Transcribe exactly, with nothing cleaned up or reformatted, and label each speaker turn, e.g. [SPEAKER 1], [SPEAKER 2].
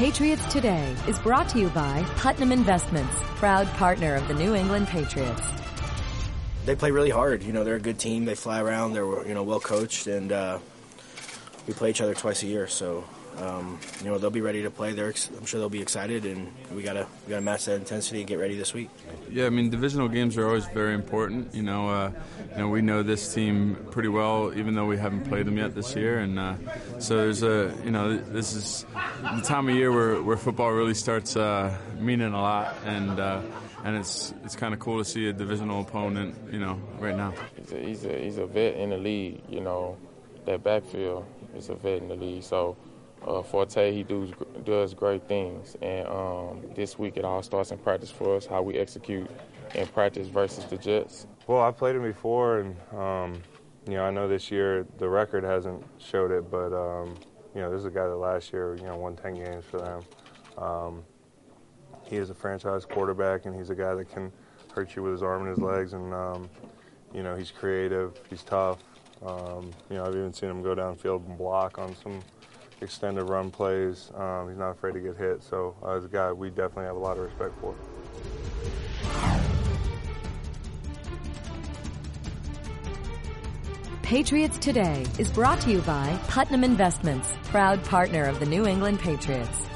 [SPEAKER 1] Patriots Today is brought to you by Putnam Investments, proud partner of the New England Patriots.
[SPEAKER 2] They play really hard. You know, they're a good team. They fly around. They're, you know, well coached, and uh, we play each other twice a year. So, um, you know, they'll be ready to play. They're, I'm sure they'll be excited, and we gotta we gotta match that intensity and get ready this week.
[SPEAKER 3] Yeah, I mean, divisional games are always very important. You know, uh, you know, we know this team pretty well, even though we haven't played them yet this year, and uh, so there's a, you know, this is the time of year where, where football really starts uh, meaning a lot, and uh, and it's it's kind of cool to see a divisional opponent, you know, right now.
[SPEAKER 4] He's a, he's a he's a vet in the league. You know, that backfield is a vet in the league. So uh, Forte, he does does great things, and um, this week it all starts in practice for us. How we execute in practice versus the Jets.
[SPEAKER 5] Well, I played him before, and um, you know, I know this year the record hasn't showed it, but um, you know, this is a guy that last year, you know, won ten games for them. Um, he is a franchise quarterback, and he's a guy that can hurt you with his arm and his legs, and um, you know, he's creative, he's tough. Um, you know, I've even seen him go downfield and block on some extended run plays. Um, he's not afraid to get hit, so uh, as a guy we definitely have a lot of respect for.
[SPEAKER 1] Patriots Today is brought to you by Putnam Investments, proud partner of the New England Patriots.